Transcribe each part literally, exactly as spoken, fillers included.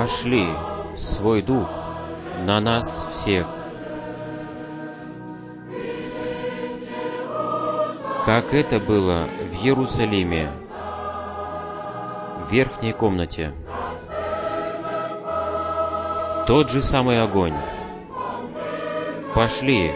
пошли свой Дух на нас всех. Как это было в Иерусалиме, в верхней комнате. Тот же самый огонь. Пошли.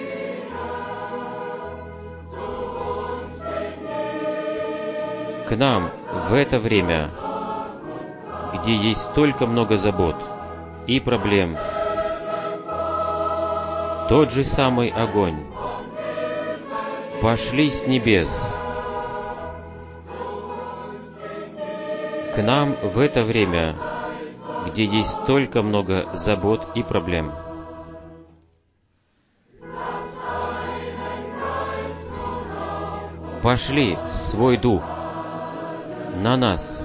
К нам в это время, где есть столько много забот и проблем. Тот же самый огонь. Пошли с небес. К нам в это время, где есть столько много забот и проблем. Пошли свой Дух на нас,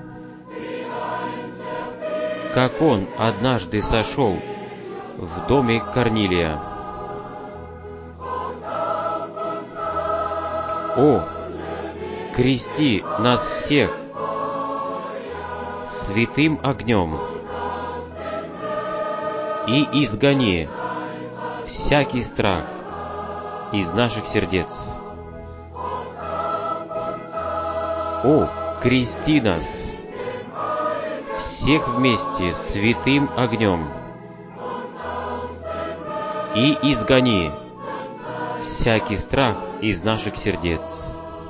как Он однажды сошел в доме Корнилия. О, крести нас всех святым огнем и изгони всякий страх из наших сердец. О, крести нас всех вместе святым огнем и изгони всякий страх из наших сердец.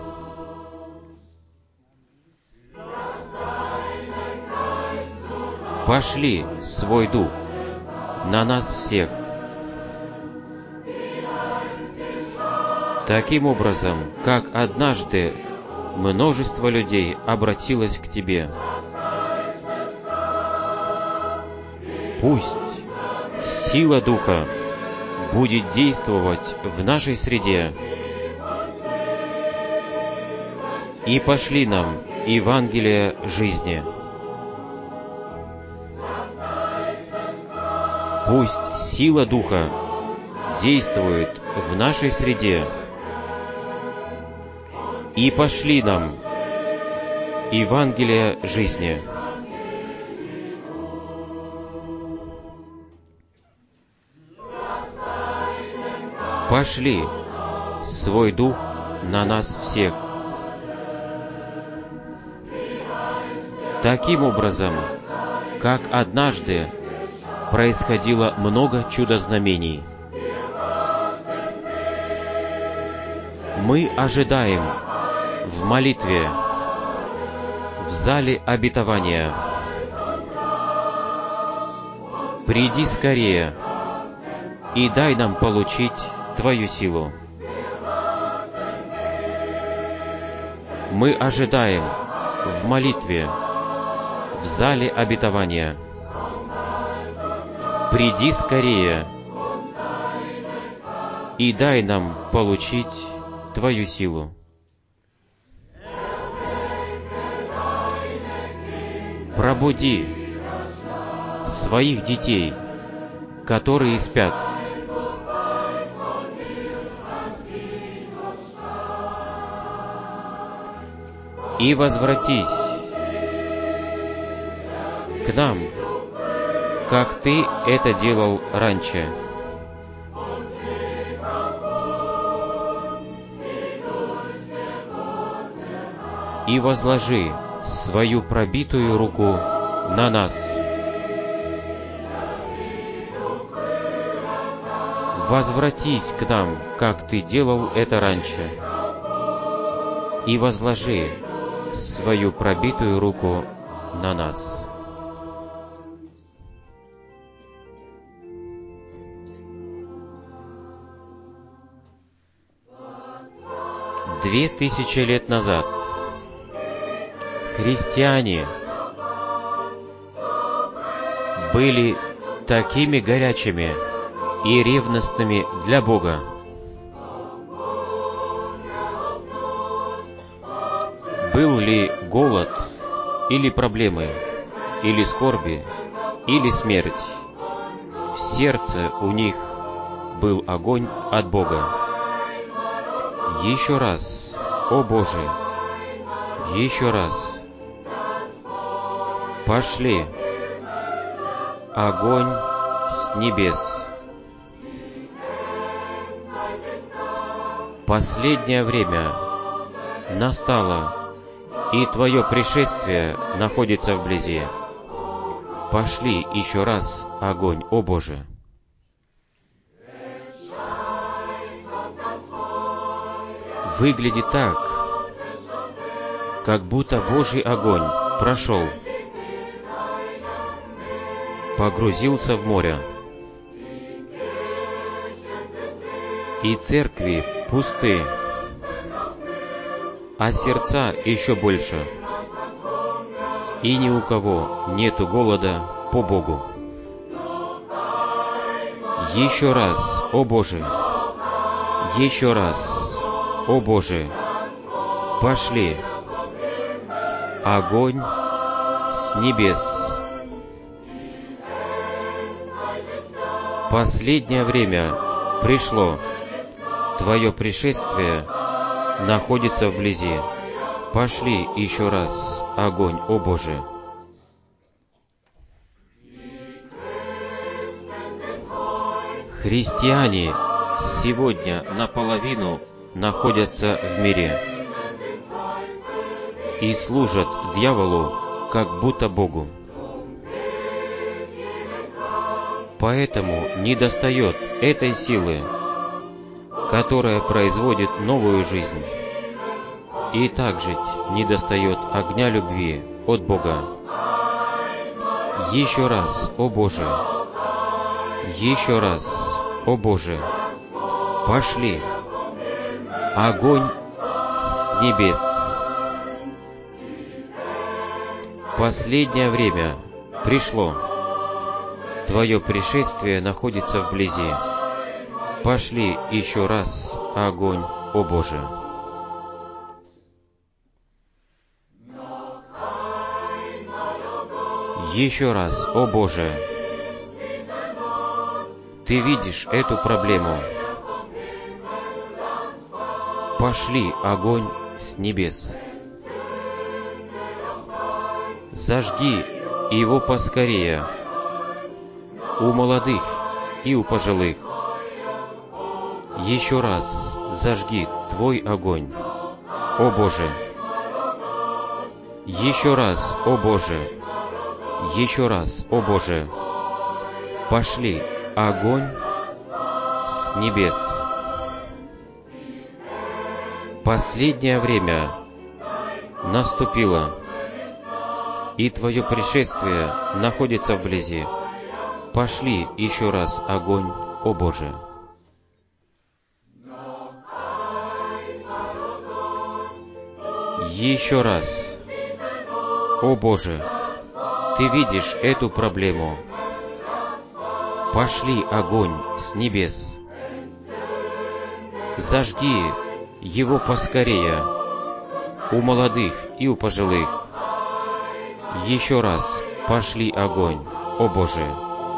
Пошли свой Дух на нас всех. Таким образом, как однажды множество людей обратилось к Тебе. Пусть сила Духа будет действовать в нашей среде. И пошли нам Евангелие жизни. Пусть сила Духа действует в нашей среде. И пошли нам Евангелие жизни. Пошли свой Дух на нас всех. Таким образом, как однажды происходило много чудо-знамений, мы ожидаем в молитве, в зале обетования. Приди скорее и дай нам получить Твою силу. Мы ожидаем в молитве, в зале обетования. Приди скорее и дай нам получить Твою силу. Пробуди своих детей, которые спят. И возвратись к нам, как Ты это делал раньше. И возложи свою пробитую руку на нас. Возвратись к нам, как Ты делал это раньше, и возложи свою пробитую руку на нас. Две тысячи лет назад христиане были такими горячими и ревностными для Бога. Был ли голод, или проблемы, или скорби, или смерть, в сердце у них был огонь от Бога. Еще раз, о Боже, еще раз, пошли огонь с небес. Последнее время настало, и Твое пришествие находится вблизи. Пошли еще раз огонь, о Боже! Выглядит так, как будто Божий огонь прошел, погрузился в море, и церкви пусты, а сердца еще больше, и ни у кого нету голода по Богу. Еще раз, о Боже! Еще раз, о Боже! Пошли огонь с небес. Последнее время пришло, Твое пришествие находится вблизи. Пошли еще раз огонь, о Боже! Христиане сегодня наполовину находятся в мире и служат дьяволу, как будто Богу. Поэтому недостает этой силы, которая производит новую жизнь, и также недостает огня любви от Бога. Еще раз, о Боже! Еще раз, о Боже! Пошли огонь с небес. Последнее время пришло, Твое пришествие находится вблизи. Пошли еще раз огонь, о Боже! Еще раз, о Боже! Ты видишь эту проблему. Пошли огонь с небес. Зажги его поскорее у молодых и у пожилых. Еще раз зажги Твой огонь, о Боже! Еще раз, о Боже! Еще раз, о Боже! Пошли огонь с небес. Последнее время наступило, и Твое пришествие находится вблизи. Пошли еще раз огонь, о Боже! Еще раз, о Боже! Ты видишь эту проблему. Пошли огонь с небес. Зажги его поскорее у молодых и у пожилых. Еще раз пошли огонь, о Боже!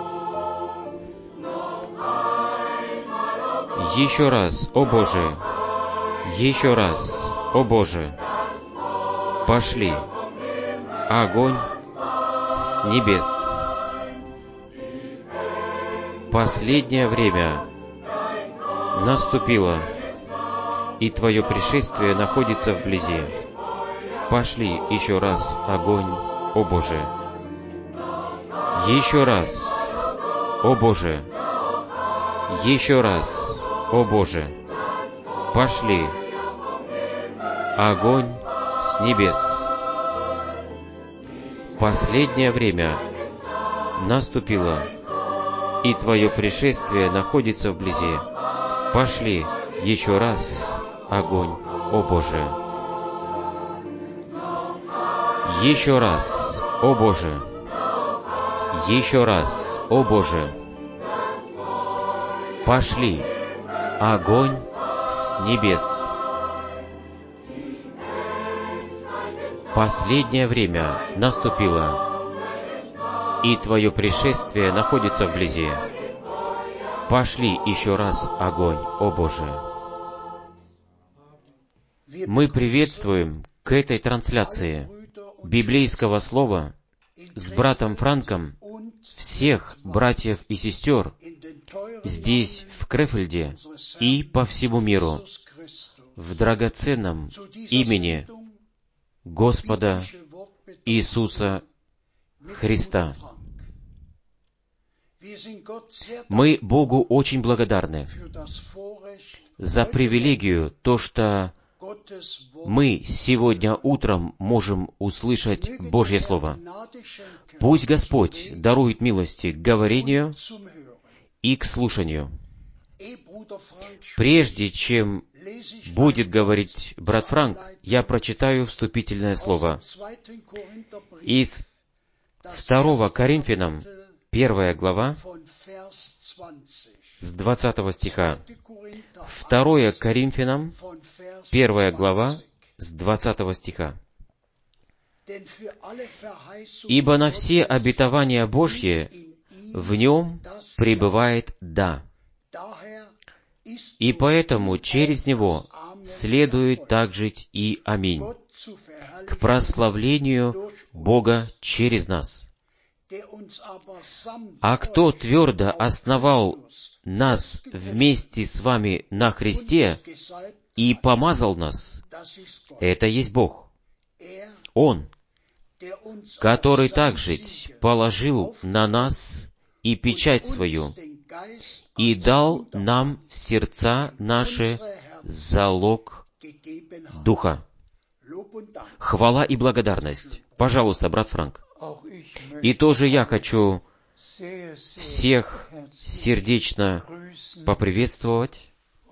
Еще раз, о Боже! Еще раз, о Боже! Пошли огонь с небес. Последнее время наступило, и Твое пришествие находится вблизи. Пошли еще раз огонь, о Боже! Еще раз, о Боже! Еще раз, о Боже! Пошли огонь с небес. Последнее время наступило, и Твое пришествие находится вблизи. Пошли еще раз огонь, о Боже! Еще раз, о Боже! Еще раз, о Боже! Пошли огонь с небес. Последнее время наступило, и Твое пришествие находится вблизи. Пошли еще раз огонь, о Боже! Мы приветствуем к этой трансляции библейского слова с братом Франком всех братьев и сестер здесь, в Крефельде, и по всему миру, в драгоценном имени Господа Иисуса Христа. Мы Богу очень благодарны за привилегию, то, что мы сегодня утром можем услышать Божье Слово. Пусть Господь дарует милости к говорению и к слушанию. Прежде чем будет говорить брат Франк, я прочитаю вступительное слово. Из второго Коринфянам, первая глава, с двадцатого стиха. второе Коринфянам, первая глава, с двадцатого стиха. «Ибо на все обетования Божьи в Нем пребывает «да». И поэтому через Него следует также и «Аминь» к прославлению Бога через нас. А кто твердо основал нас вместе с вами на Христе и помазал нас, это есть Бог. Он, который также положил на нас и печать свою, и дал нам в сердца наши залог Духа. Хвала и благодарность. Пожалуйста, брат Франк. И тоже я хочу всех сердечно поприветствовать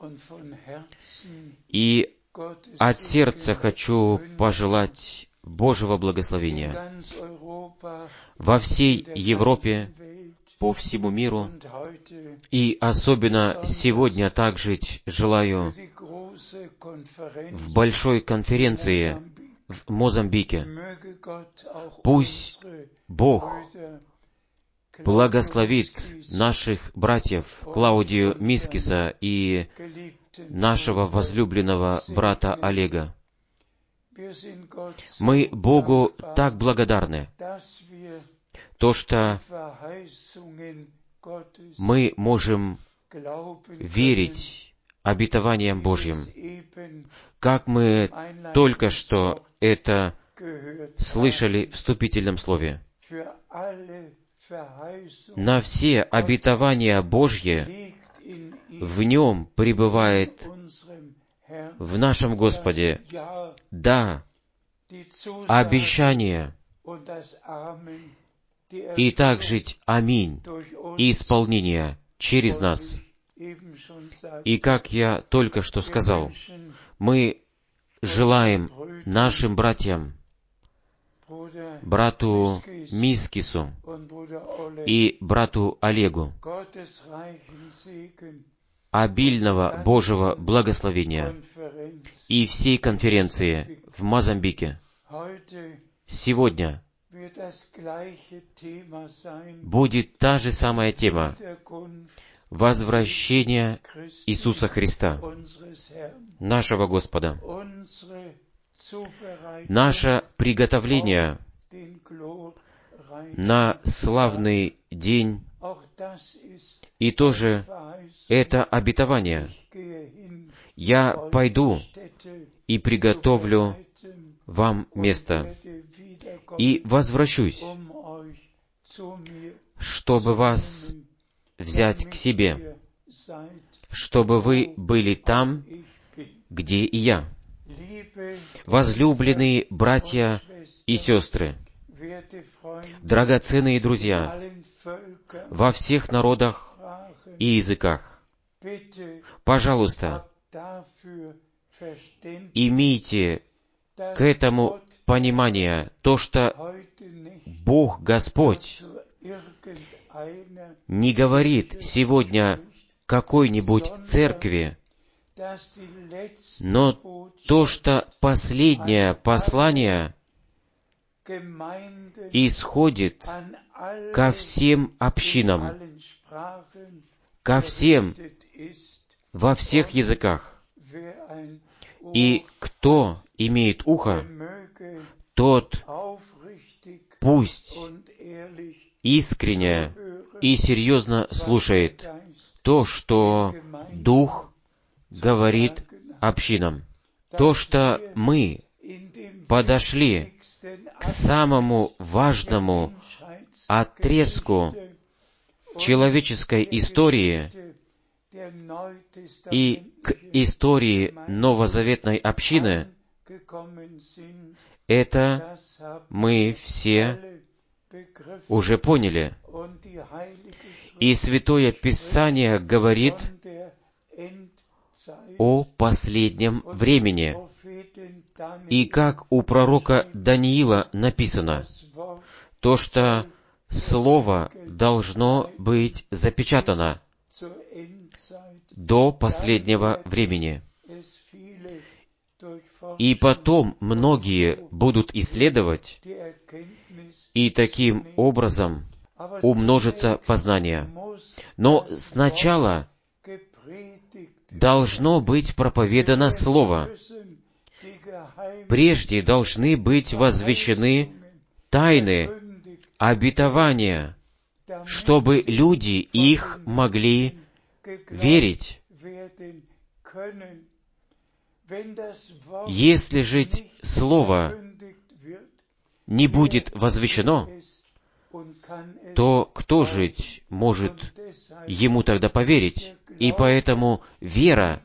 и от сердца хочу пожелать Божьего благословения во всей Европе, по всему миру, и особенно сегодня также желаю в большой конференции в Мозамбике. Пусть Бог благословит наших братьев Клаудию Мискиса и нашего возлюбленного брата Олега. Мы Богу так благодарны, то, что мы можем верить обетованиям Божьим, как мы только что это слышали в вступительном слове. На все обетования Божьи в Нем пребывает в нашем Господе. Да, обещание и также «Аминь» и исполнение через нас. И как я только что сказал, мы желаем нашим братьям, брату Мискису и брату Олегу обильного Божьего благословения и всей конференции в Мозамбике. Сегодня будет та же самая тема — возвращение Иисуса Христа, нашего Господа. Наше приготовление на славный день, и тоже это обетование. Я пойду и приготовлю вам место, и возвращусь, чтобы вас взять к себе, чтобы вы были там, где и я. Возлюбленные братья и сестры, драгоценные друзья, во всех народах и языках, пожалуйста, имейте к этому понимание, то, что Бог Господь не говорит сегодня какой-нибудь церкви, но то, что последнее послание исходит ко всем общинам, ко всем, во всех языках. И кто имеет ухо, тот пусть искренне и серьезно слушает то, что Дух говорит общинам. То, что мы подошли к самому важному отрезку человеческой истории и к истории новозаветной общины, это мы все уже поняли. И Святое Писание говорит о последнем времени. И как у пророка Даниила написано, то, что Слово должно быть запечатано до последнего времени. И потом многие будут исследовать, и таким образом умножится познание. Но сначала должно быть проповедано Слово. Прежде должны быть возвещены тайны, обетования, чтобы люди их могли верить. Если же Слово не будет возвещено, то кто же может ему тогда поверить? И поэтому вера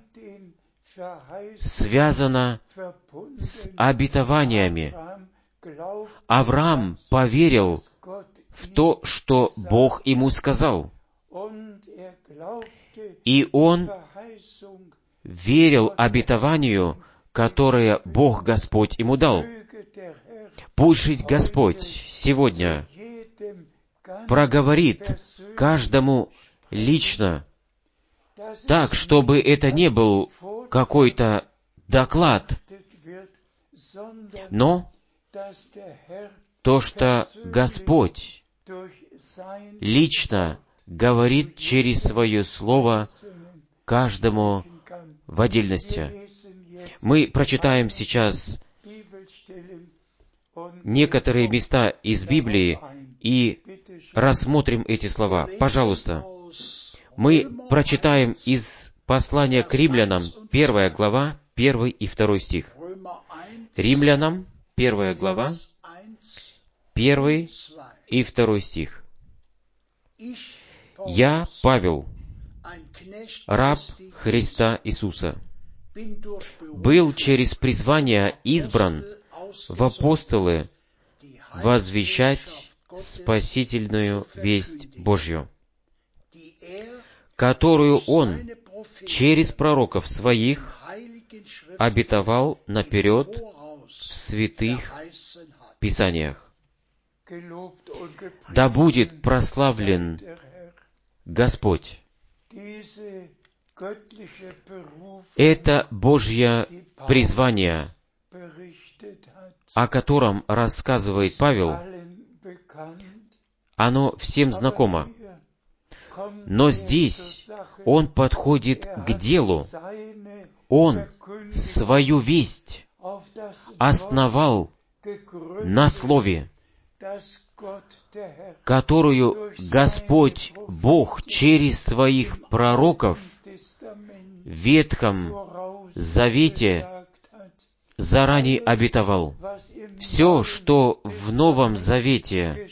связана с обетованиями. Авраам поверил в то, что Бог ему сказал. И он верил обетованию, которое Бог Господь ему дал. Пусть же Господь сегодня проговорит каждому лично, так, чтобы это не был какой-то доклад, но то, что Господь лично говорит через Свое Слово каждому в отдельности. Мы прочитаем сейчас некоторые места из Библии и рассмотрим эти слова. Пожалуйста, мы прочитаем из послания к Римлянам, первая глава, первый и второй стих. Римлянам, первая глава, первый и второй стих. «Я, Павел, раб Христа Иисуса, был через призвание избран в апостолы возвещать спасительную весть Божью, которую Он через пророков Своих обетовал наперед в святых Писаниях. Да будет прославлен Господь». Это Божье призвание, о котором рассказывает Павел, оно всем знакомо. Но здесь он подходит к делу. Он свою весть основал на Слове, которую Господь Бог через Своих пророков в Ветхом Завете заранее обетовал. Все, что в Новом Завете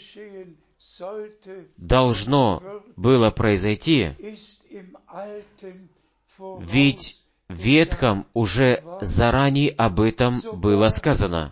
должно было произойти, ведь в Ветхом уже заранее об этом было сказано.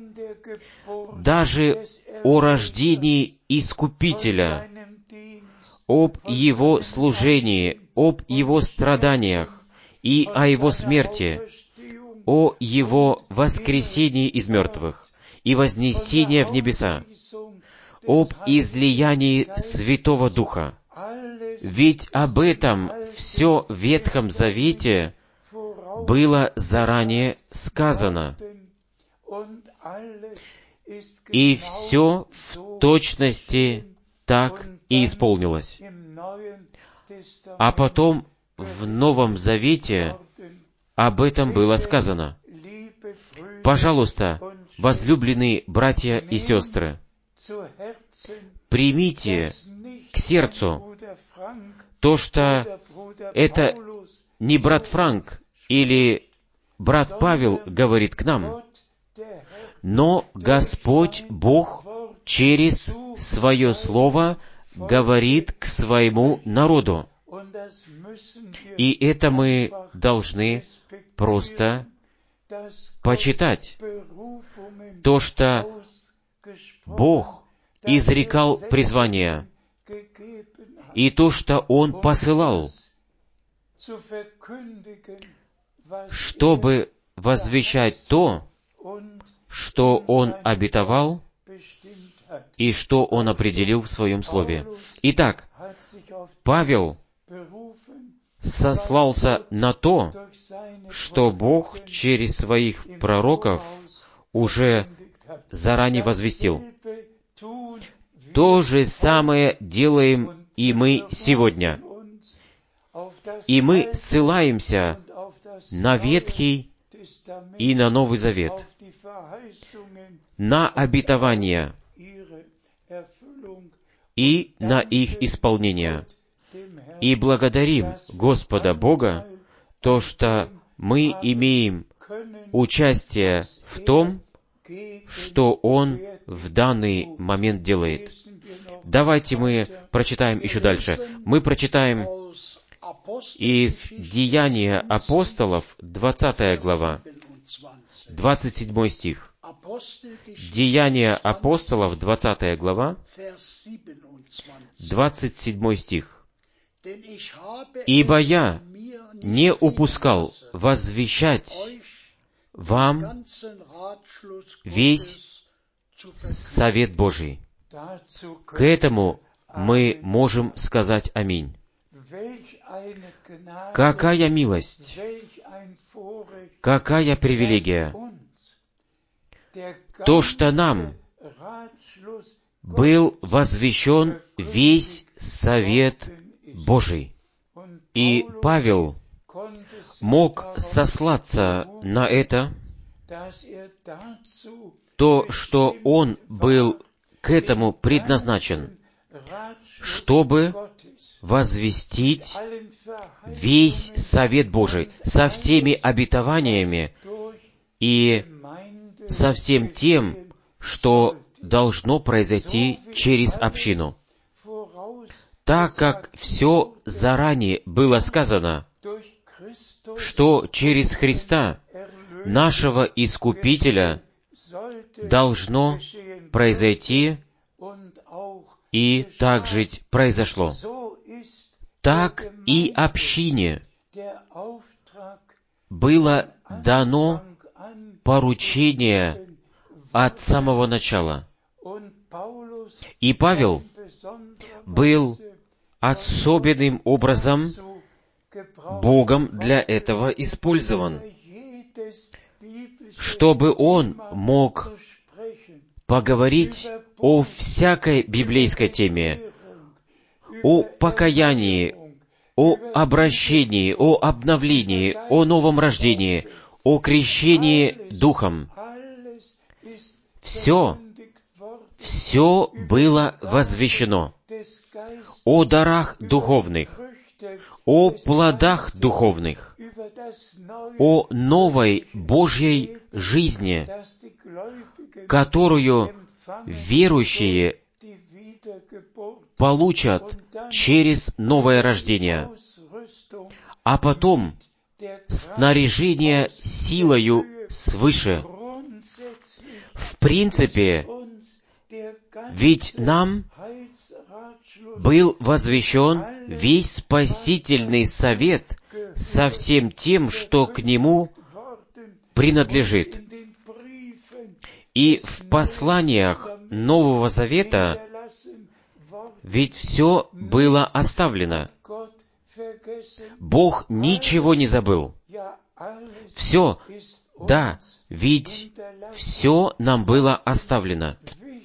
Даже о рождении Искупителя, об Его служении, об Его страданиях и о Его смерти, о Его воскресении из мертвых и вознесении в небеса, об излиянии Святого Духа. Ведь об этом все в Ветхом Завете было заранее сказано. И все в точности так и исполнилось. А потом в Новом Завете об этом было сказано. Пожалуйста, возлюбленные братья и сестры, примите к сердцу то, что это не брат Франк или брат Павел говорит к нам, но Господь Бог через Свое Слово говорит к Своему народу. И это мы должны просто почитать. То, что Бог изрекал призвание, и то, что Он посылал, чтобы возвещать то, что Он обетовал и что Он определил в Своем Слове. Итак, Павел сослался на то, что Бог через своих пророков уже заранее возвестил. То же самое делаем и мы сегодня. И мы ссылаемся на Ветхий и на Новый Завет, на обетования и на их исполнение. И благодарим Господа Бога, то, что мы имеем участие в том, что Он в данный момент делает. Давайте мы прочитаем еще дальше. Мы прочитаем из Деяния апостолов, двадцатая глава, двадцать седьмой стих. Деяния апостолов, двадцатая глава, двадцать седьмой стих. «Ибо я не упускал возвещать вам весь совет Божий». К этому мы можем сказать аминь. Какая милость, какая привилегия, то, что нам был возвещен весь совет Божий. И Павел мог сослаться на это, то, что он был к этому предназначен, чтобы возвестить весь совет Божий со всеми обетованиями и со всем тем, что должно произойти через общину. Так как все заранее было сказано, что через Христа, нашего Искупителя, должно произойти, и так жить произошло. Так и общине было дано поручение от самого начала. И Павел был особенным образом Богом для этого использован, чтобы он мог поговорить о всякой библейской теме, о покаянии, о обращении, о обновлении, о новом рождении, о крещении Духом. Все, все было возвещено. О дарах духовных, о плодах духовных, о новой Божьей жизни, которую верующие получат через новое рождение, а потом снаряжение силою свыше. В принципе, ведь нам был возвещен весь спасительный совет со всем тем, что к нему принадлежит. И в посланиях Нового Завета ведь все было оставлено. Бог ничего не забыл. Все, да, ведь все нам было оставлено.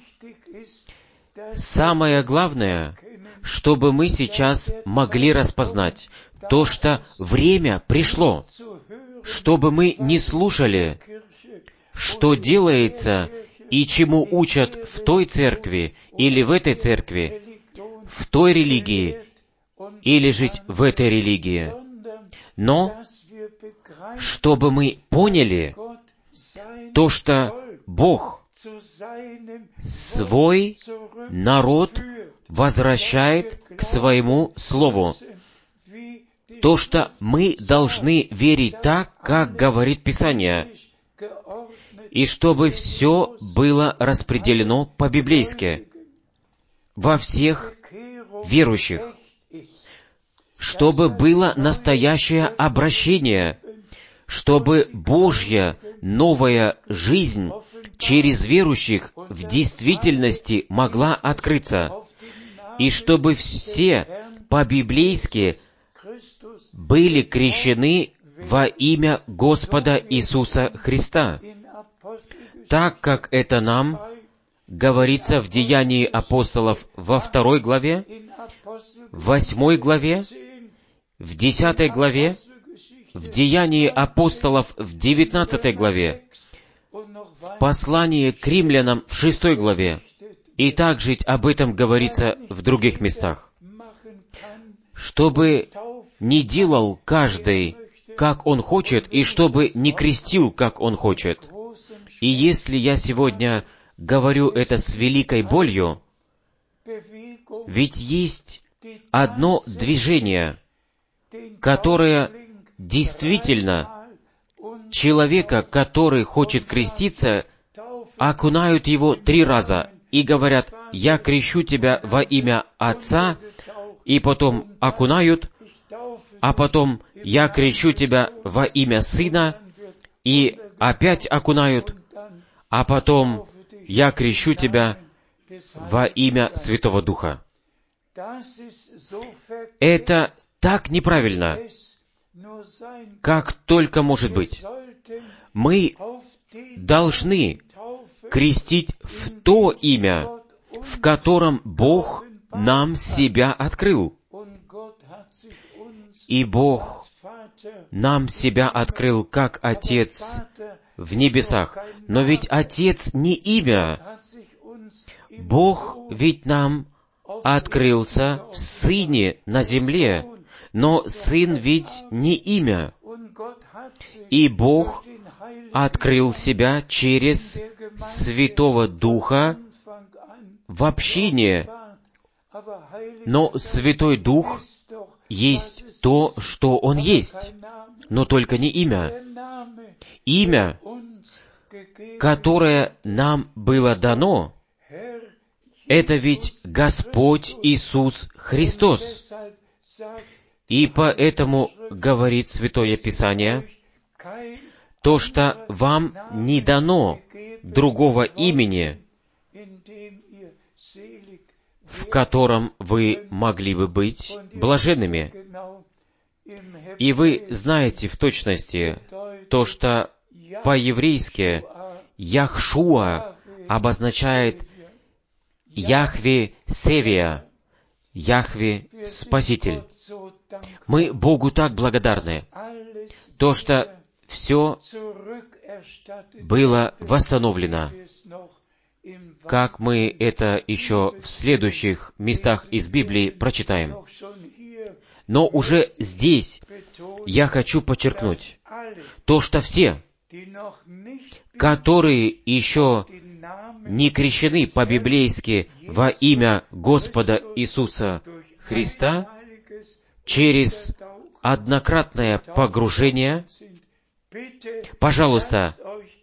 Самое главное, чтобы мы сейчас могли распознать то, что время пришло, чтобы мы не слушали, что делается и чему учат в той церкви или в этой церкви, в той религии или жить в этой религии, но чтобы мы поняли то, что Бог свой народ возвращает к своему Слову. То, что мы должны верить так, как говорит Писание, и чтобы все было распределено по-библейски во всех верующих, чтобы было настоящее обращение, чтобы Божья новая жизнь через верующих в действительности могла открыться, и чтобы все по-библейски были крещены во имя Господа Иисуса Христа, так как это нам говорится в Деянии апостолов во второй главе, в восьмой главе, в десятой главе, в Деянии апостолов в девятнадцатой главе, в послании к римлянам в шестой главе, и также об этом говорится в других местах. Чтобы не делал каждый, как он хочет, и чтобы не крестил, как он хочет. И если я сегодня говорю это с великой болью, ведь есть одно движение, которое действительно человека, который хочет креститься, окунают его три раза и говорят: «Я крещу тебя во имя Отца», и потом окунают, а потом «Я крещу тебя во имя Сына», и опять окунают, а потом «Я крещу тебя во имя Святого Духа». Это так неправильно, как только может быть. Мы должны крестить в то имя, в котором Бог нам себя открыл. И Бог нам себя открыл как Отец в небесах. Но ведь Отец не имя. Бог ведь нам открылся в Сыне на земле. Но Сын ведь не имя. И Бог открыл себя через Святого Духа в общине. Но Святой Дух есть то, что Он есть, но только не имя. Имя, которое нам было дано, это ведь Господь Иисус Христос. И поэтому говорит Святое Писание, то, что вам не дано другого имени, в котором вы могли бы быть блаженными. И вы знаете в точности то, что по-еврейски Яхшуа обозначает Яхве Севия, Яхве Спаситель. Мы Богу так благодарны, то, что все было восстановлено, как мы это еще в следующих местах из Библии прочитаем. Но уже здесь я хочу подчеркнуть то, что все, которые еще не крещены по-библейски во имя Господа Иисуса Христа, через однократное погружение, пожалуйста,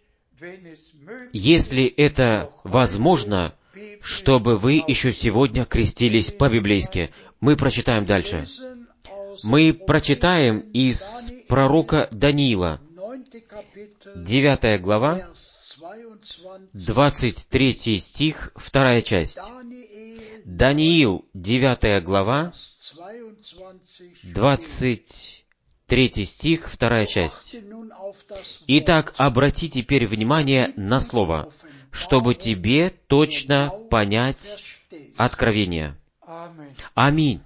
если это возможно, чтобы вы еще сегодня крестились по-библейски. Мы прочитаем дальше. Мы прочитаем из пророка Даниила, девятая глава, двадцать третий стих, вторая часть. Даниил, девятая глава, двадцать третий стих, вторая часть. Итак, обрати теперь внимание на слово, чтобы тебе точно понять откровение. Аминь.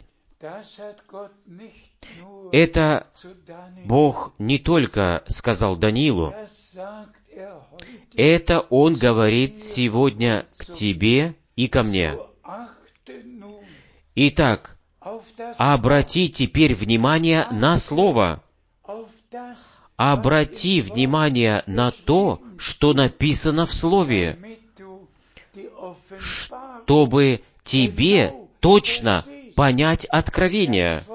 Это Бог не только сказал Даниилу, Это Он говорит сегодня к тебе и ко мне. Итак, обрати теперь внимание на Слово. Обрати внимание на то, что написано в Слове, чтобы тебе точно понять откровение,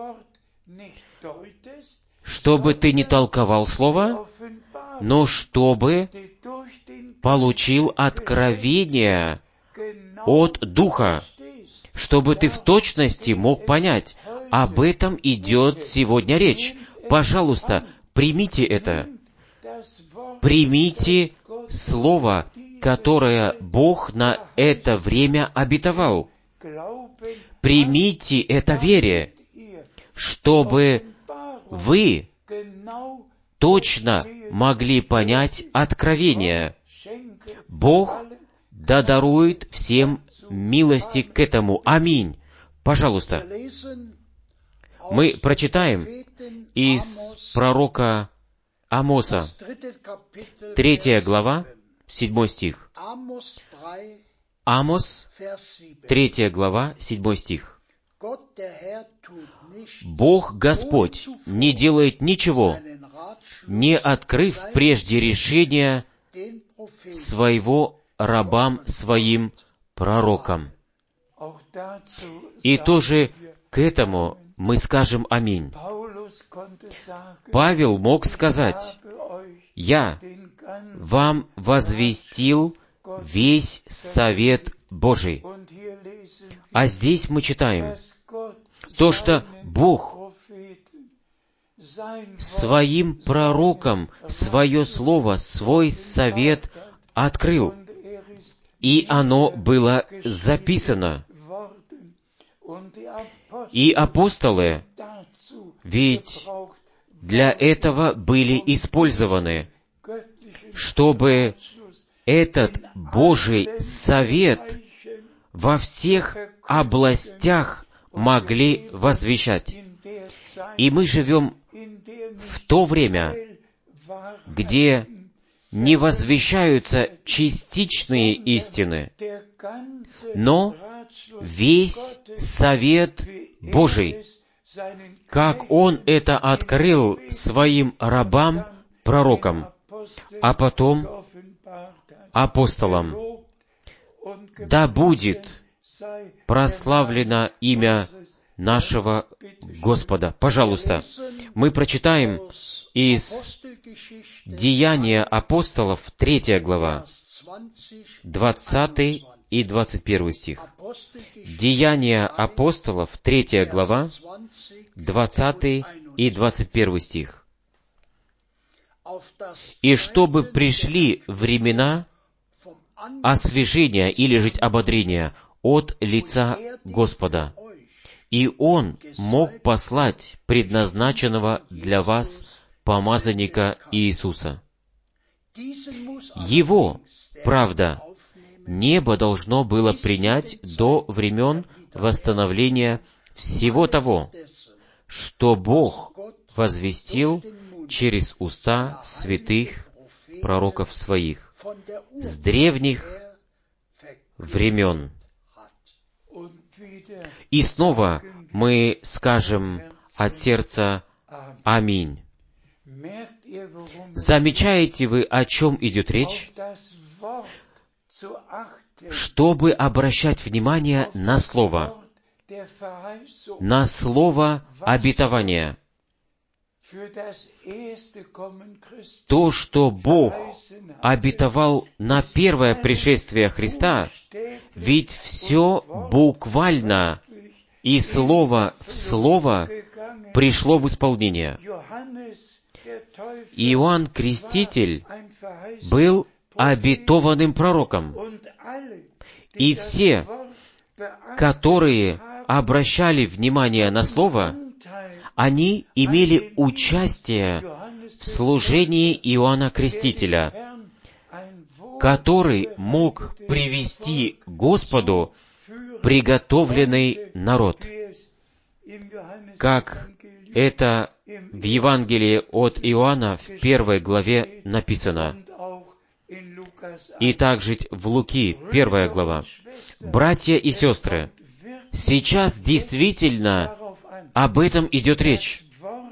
чтобы ты не толковал Слово, но чтобы получил откровение от Духа, чтобы ты в точности мог понять. Об этом идет сегодня речь. Пожалуйста, примите это. Примите Слово, которое Бог на это время обетовал. Примите это вере, чтобы вы точно могли понять откровение. Бог да дарует всем милости к этому. Аминь. Пожалуйста. Мы прочитаем из пророка Амоса, третья глава, седьмой стих. Амос, третья глава, седьмой стих. «Бог Господь не делает ничего, не открыв прежде решения своего рабам своим пророкам». И тоже к этому мы скажем аминь. Павел мог сказать: «Я вам возвестил весь совет Божий». А здесь мы читаем то, что Бог своим пророкам свое слово, свой совет открыл, и оно было записано. И апостолы ведь для этого были использованы, чтобы этот Божий совет во всех областях могли возвещать. И мы живем в то время, где не возвещаются частичные истины, но весь совет Божий, как Он это открыл своим рабам, пророкам, а потом апостолам. Да будет прославлено имя нашего Господа. Пожалуйста, мы прочитаем из Деяния апостолов, третья глава, двадцатый и двадцать первый стих. Деяния апостолов, третья глава, двадцатый и двадцать первый стих. «И чтобы пришли времена освежения или жить ободрения от лица Господа, и Он мог послать предназначенного для вас помазанника Иисуса. Его, правда, небо должно было принять до времен восстановления всего того, что Бог возвестил через уста святых пророков своих с древних времен». И снова мы скажем от сердца «Аминь». Замечаете вы, о чем идет речь? Чтобы обращать внимание на Слово, на Слово обетования. То, что Бог обетовал на первое пришествие Христа, ведь все буквально и слово в слово пришло в исполнение. Иоанн Креститель был обетованным пророком, и все, которые обращали внимание на Слово, они имели участие в служении Иоанна Крестителя, который мог привести Господу приготовленный народ, как это в Евангелии от Иоанна в первой главе написано. и также в Луки, первая глава. Братья и сестры, сейчас действительно об этом идет речь,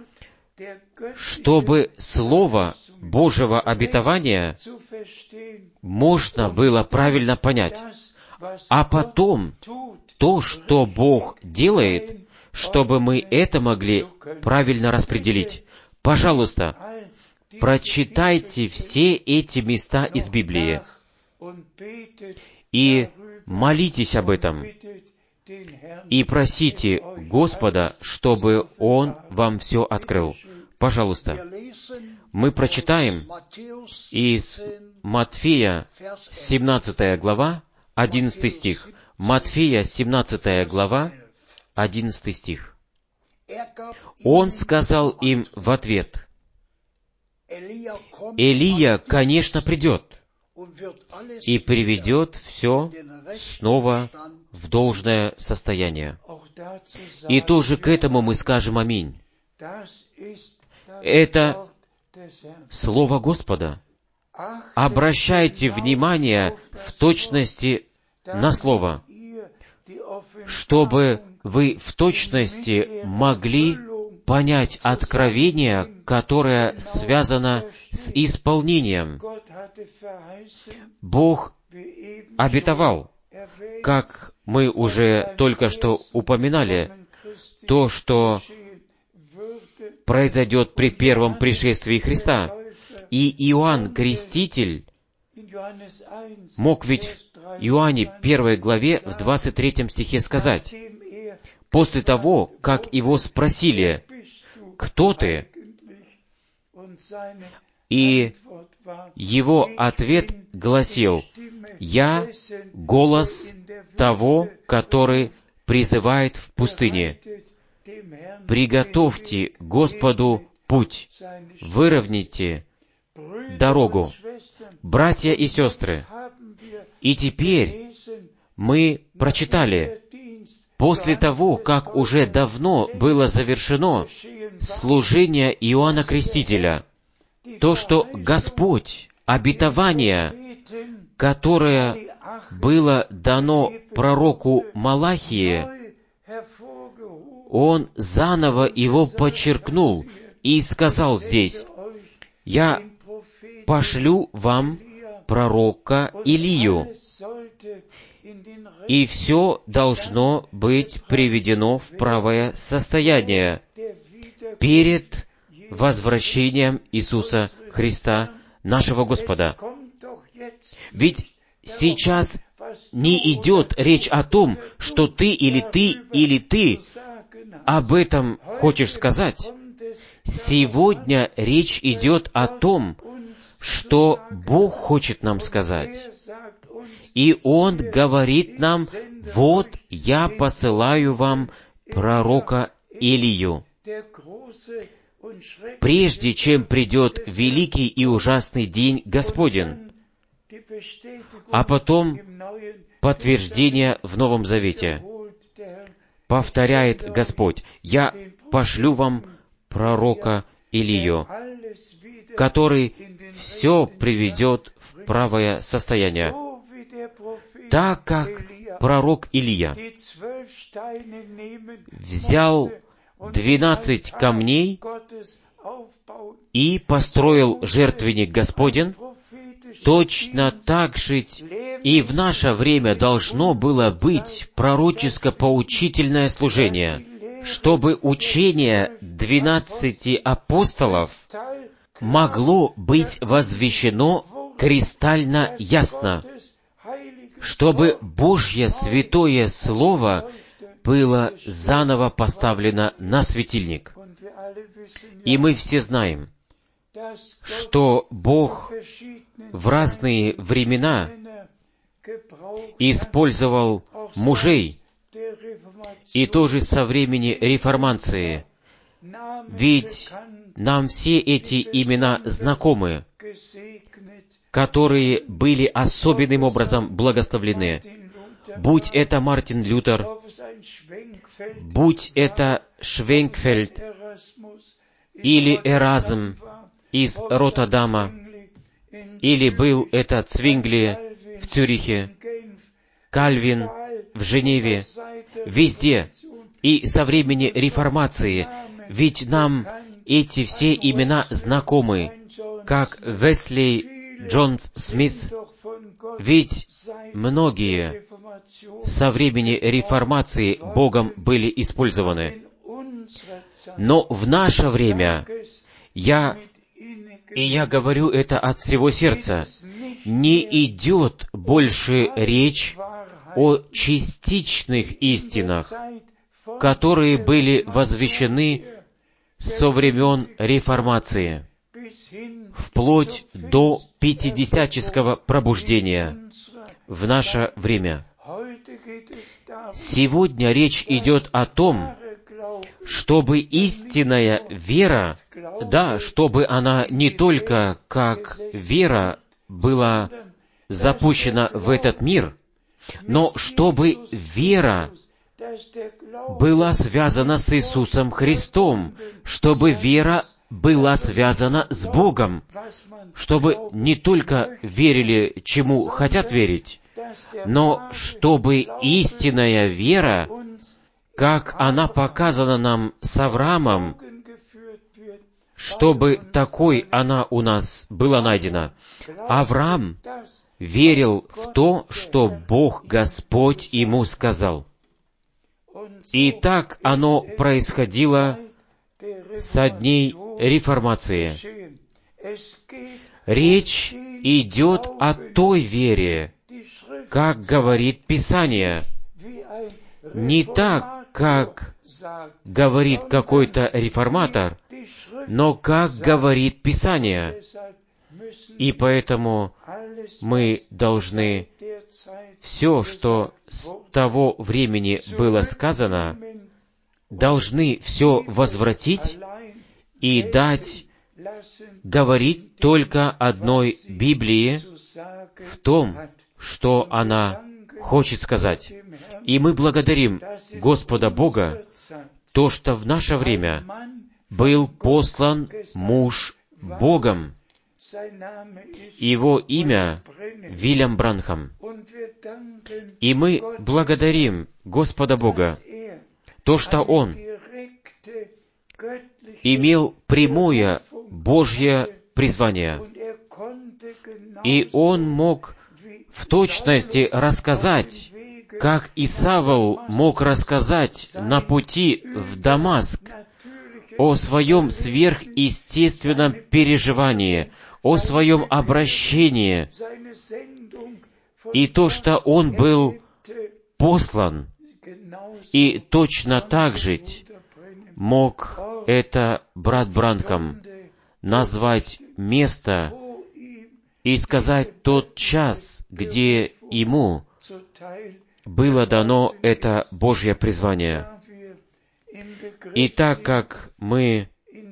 чтобы Слово Божьего обетования можно было правильно понять, а потом то, что Бог делает, чтобы мы это могли правильно распределить. Пожалуйста, прочитайте все эти места из Библии и молитесь об этом, и просите Господа, чтобы Он вам все открыл. Пожалуйста, мы прочитаем из Матфея, семнадцатая глава, одиннадцатый стих. Матфея, семнадцатая глава, одиннадцатый стих. Он сказал им в ответ: «Элия, конечно, придет и приведет все снова в должное состояние». И тоже к этому мы скажем аминь. Это Слово Господа. Обращайте внимание в точности на Слово, чтобы вы в точности могли понять откровение, которое связано с исполнением. Бог обетовал, как мы уже только что упоминали, то, что произойдет при первом пришествии Христа. И Иоанн Креститель мог ведь в Иоанне первой главе в двадцать третьем стихе сказать, после того, как его спросили: «Кто ты?» И его ответ гласил: «Я голос того, который призывает в пустыне. Приготовьте Господу путь, выровняйте дорогу». Братья и сестры, и теперь мы прочитали, после того, как уже давно было завершено служение Иоанна Крестителя, то, что Господь, обетование, которое было дано пророку Малахии, он заново его подчеркнул и сказал здесь: «Я пошлю вам пророка Илию, и все должно быть приведено в правое состояние перед возвращением Иисуса Христа, нашего Господа». Ведь сейчас не идет речь о том, что ты или ты или ты об этом хочешь сказать. Сегодня речь идет о том, что Бог хочет нам сказать. И Он говорит нам: «Вот я посылаю вам пророка Илию, прежде чем придет великий и ужасный день Господень». А потом подтверждение в Новом Завете. Повторяет Господь: «Я пошлю вам пророка Илию, который все приведет в правое состояние». Так как пророк Илия взял двенадцать камней и построил жертвенник Господень, точно так же и в наше время должно было быть пророческо-поучительное служение, чтобы учение двенадцати апостолов могло быть возвещено кристально ясно, чтобы Божье святое Слово было заново поставлено на светильник. И мы все знаем, что Бог в разные времена использовал мужей, и тоже со времени реформации. Ведь нам все эти имена знакомы, которые были особенным образом благословлены. Будь это Мартин Лютер, будь это Швенкфельд или Эразм из Роттердама, или был это Цвингли в Цюрихе, Кальвин в Женеве, везде, и со времени Реформации, ведь нам эти все имена знакомы, как Весли, Джон Смит, ведь многие со времени Реформации Богом были использованы. Но в наше время, я, и я говорю это от всего сердца, не идет больше речь о частичных истинах, которые были возвещены со времен Реформации, вплоть до пятидесятнического пробуждения в наше время. Сегодня речь идет о том, чтобы истинная вера, да, чтобы она не только как вера была запущена в этот мир, но чтобы вера была связана с Иисусом Христом, чтобы вера была связана с Богом, чтобы не только верили, чему хотят верить, но чтобы истинная вера, как она показана нам с Авраамом, чтобы такой она у нас была найдена. Авраам верил в то, что Бог Господь ему сказал. И так оно происходило со дней Реформации. Речь идет о той вере, как говорит Писание, не так, как говорит какой-то реформатор, но как говорит Писание. И поэтому мы должны все, что с того времени было сказано, должны все возвратить и дать говорить только одной Библии в том, что она хочет сказать. И мы благодарим Господа Бога, то, что в наше время был послан муж Богом. Его имя Вильям Бранхам. И мы благодарим Господа Бога, то, что он имел прямое Божье призвание, и он мог в точности рассказать, как и Савл мог рассказать на пути в Дамаск о своем сверхъестественном переживании, о своем обращении, и то, что он был послан, и точно так же мог это брат Бранхам назвать место и сказать тот час, где ему было дано это Божье призвание. И так как мы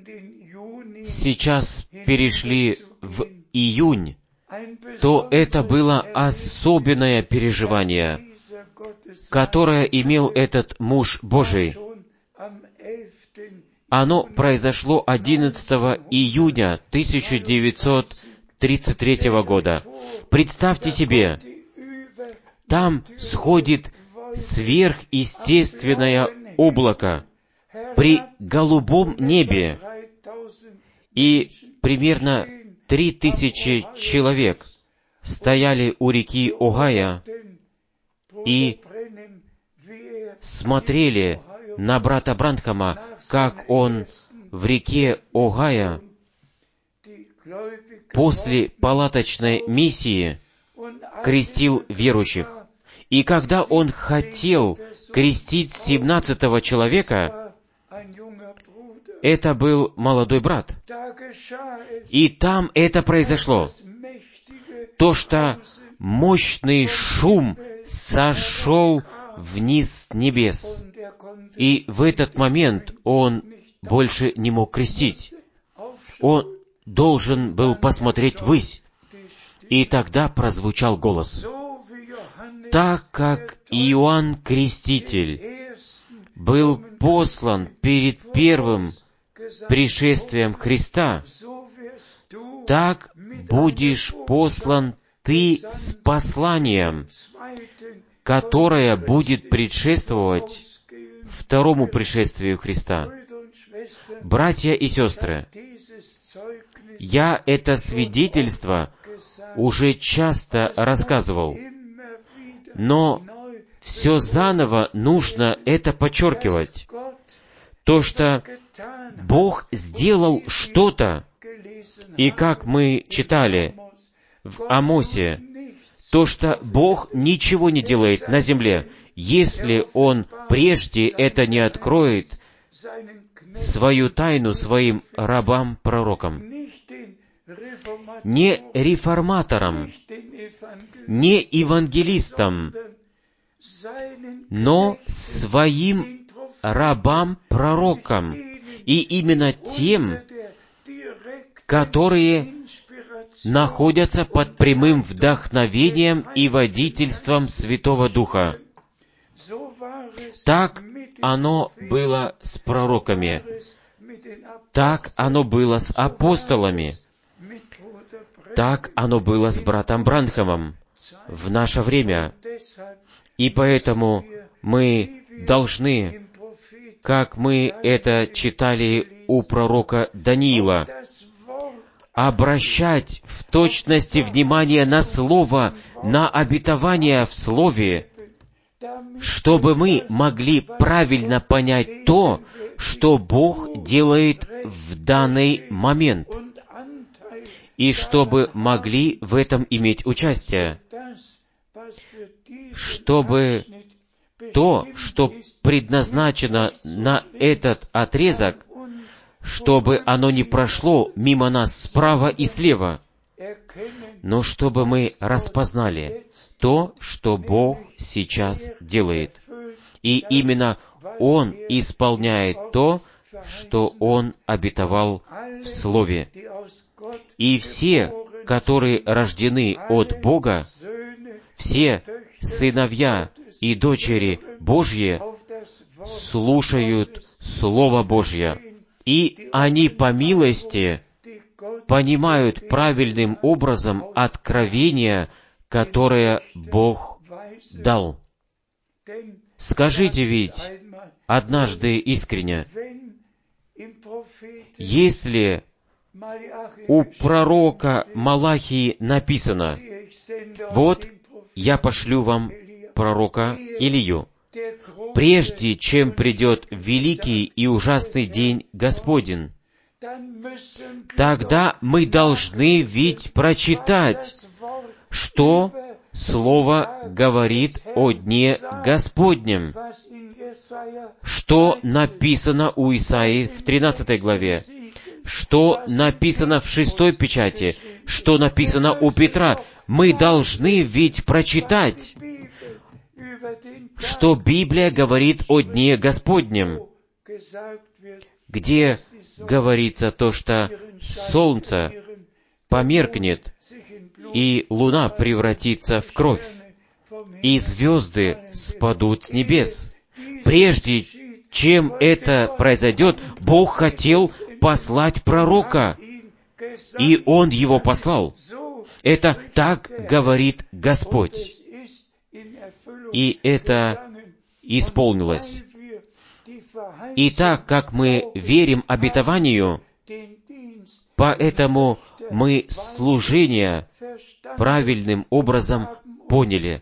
сейчас перешли в июнь, то это было особенное переживание, которое имел этот муж Божий. Оно произошло одиннадцатого июня тысяча девятьсот тридцать третьего года. Представьте себе, там сходит сверхъестественное облако при голубом небе, и примерно три тысячи человек стояли у реки Огайо и смотрели на брата Бранхама, как он в реке Огайо после палаточной миссии крестил верующих. И когда он хотел крестить семнадцатого человека, это был молодой брат. И там это произошло. То, что мощный шум сошел вниз с небес. И в этот момент он больше не мог крестить. Он должен был посмотреть ввысь. И тогда прозвучал голос. Так как Иоанн Креститель был послан перед первым пришествием Христа, так будешь послан ты с посланием, которое будет предшествовать второму пришествию Христа. Братья и сестры, я это свидетельство уже часто рассказывал, но все заново нужно это подчеркивать. То, что Бог сделал что-то, и как мы читали в Амосе, то, что Бог ничего не делает на земле, если Он прежде это не откроет, свою тайну своим рабам-пророкам. Не реформаторам, не евангелистам, но своим рабам-пророкам, и именно тем, которые находятся под прямым вдохновением и водительством Святого Духа. Так оно было с пророками, так оно было с апостолами, так оно было с братом Бранхамом в наше время. И поэтому мы должны, как мы это читали у пророка Даниила, обращать в точности внимание на Слово, на обетование в Слове, чтобы мы могли правильно понять то, что Бог делает в данный момент, и чтобы могли в иметь иметь участие, чтобы то, что предназначено на этот отрезок, чтобы оно не прошло мимо нас справа и слева, но чтобы мы распознали то, что Бог сейчас делает. И именно Он исполняет то, что Он обетовал в Слове. И все, которые рождены от Бога, все сыновья и дочери Божьи слушают Слово Божье, и они по милости понимают правильным образом откровение, которое Бог дал. Скажите ведь однажды искренне, если у пророка Малахии написано: «Вот я пошлю вам пророка Илию, прежде чем придет великий и ужасный день Господень», тогда мы должны ведь прочитать, что Слово говорит о дне Господнем, что написано у Исаии в тринадцатой главе, что написано в шестой печати, что написано у Петра. Мы должны ведь прочитать, что Библия говорит о дне Господнем, где говорится то, что солнце померкнет, и луна превратится в кровь, и звезды спадут с небес. Прежде чем это произойдет, Бог хотел послать пророка, и Он его послал. Это так говорит Господь. И это исполнилось. И так как мы верим обетованию, поэтому мы служение правильным образом поняли.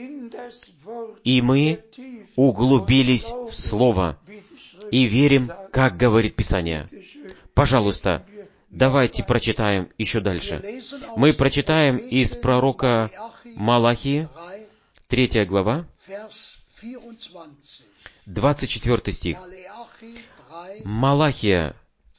И мы углубились в Слово и верим, как говорит Писание. Пожалуйста, давайте прочитаем еще дальше. Мы прочитаем из пророка Малахии, третья глава, двадцать четвёртый стих. Малахия,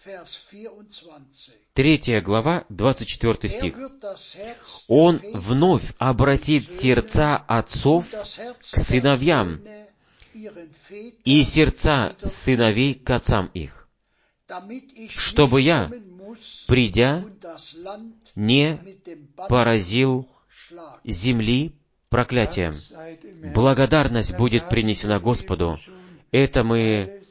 третья глава, двадцать четвёртый стих. «Он вновь обратит сердца отцов к сыновьям и сердца сыновей к отцам их, чтобы я, придя, не поразил земли проклятием». Благодарность будет принесена Господу. Это мы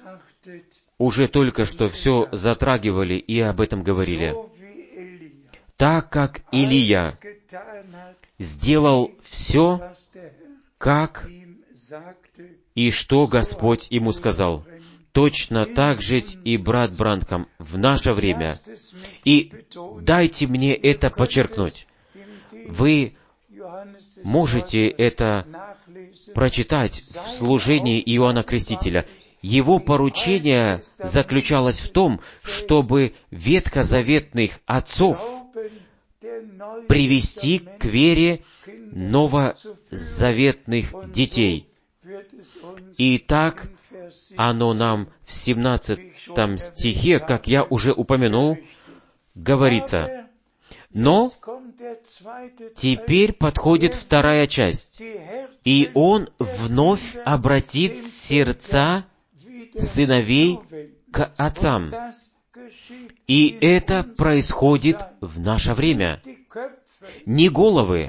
уже только что все затрагивали и об этом говорили. так как Илия сделал все, как и что Господь ему сказал. Точно так же и брат Бранхам в наше время. И дайте мне это подчеркнуть. Вы можете это прочитать в служении Иоанна Крестителя. Его поручение заключалось в том, чтобы ветхозаветных отцов привести к вере новозаветных детей. И так оно нам в семнадцатом стихе, как я уже упомянул, говорится. Но теперь подходит вторая часть, и он вновь обратит сердца сыновей к отцам. И это происходит в наше время. Не головы.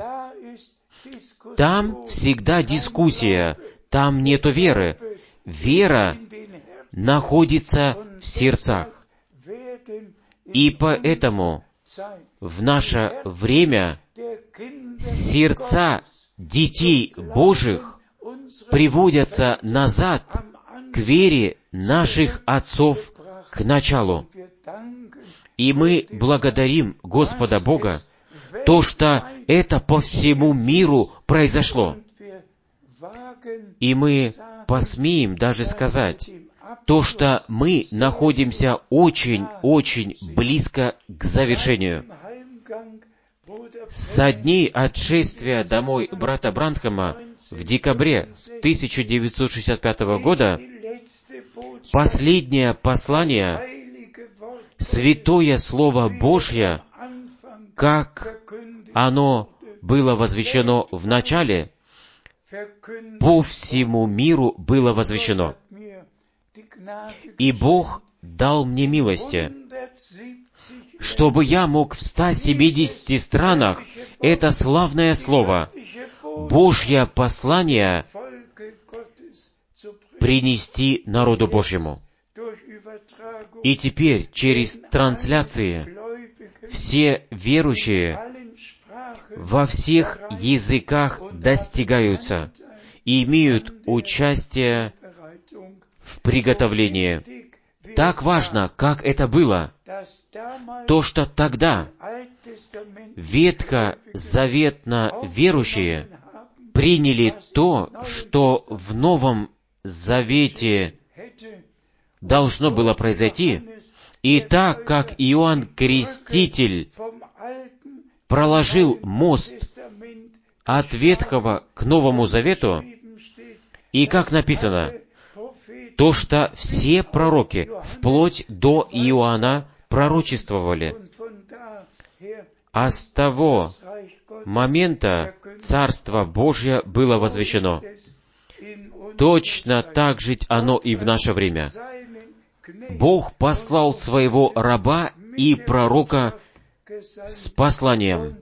Там всегда дискуссия, там нету веры. Вера находится в сердцах. И поэтому в наше время сердца детей Божьих приводятся назад к вере наших отцов к началу. И мы благодарим Господа Бога, то, что это по всему миру произошло. И мы посмеем даже сказать, то, что мы находимся очень-очень близко к завершению. Со дней отшествия домой брата Бранхама в декабре тысяча девятьсот шестьдесят пятого года последнее послание, Святое Слово Божье, как оно было возвещено в начале, по всему миру было возвещено. И Бог дал мне милости, чтобы я мог в ста семидесяти странах это славное Слово, Божье послание принести народу Божьему. И теперь через трансляции все верующие во всех языках достигаются и имеют участие в приготовлении. Так важно, как это было. То, что тогда ветхозаветно верующие приняли то, что в Новом Завете должно было произойти, и так как Иоанн Креститель проложил мост от Ветхого к Новому Завету, и как написано, то, что все пророки, вплоть до Иоанна, пророчествовали. А с того момента Царство Божье было возвещено. Точно так же оно и в наше время. Бог послал своего раба и пророка с посланием.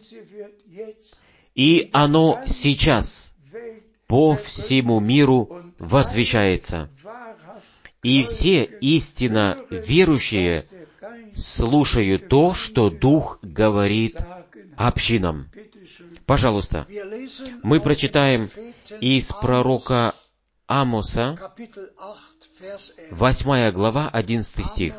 И оно сейчас по всему миру возвещается. И все истинно верующие слушают то, что Дух говорит общинам. Пожалуйста, мы прочитаем из пророка Амоса, восьмая глава, одиннадцатый стих.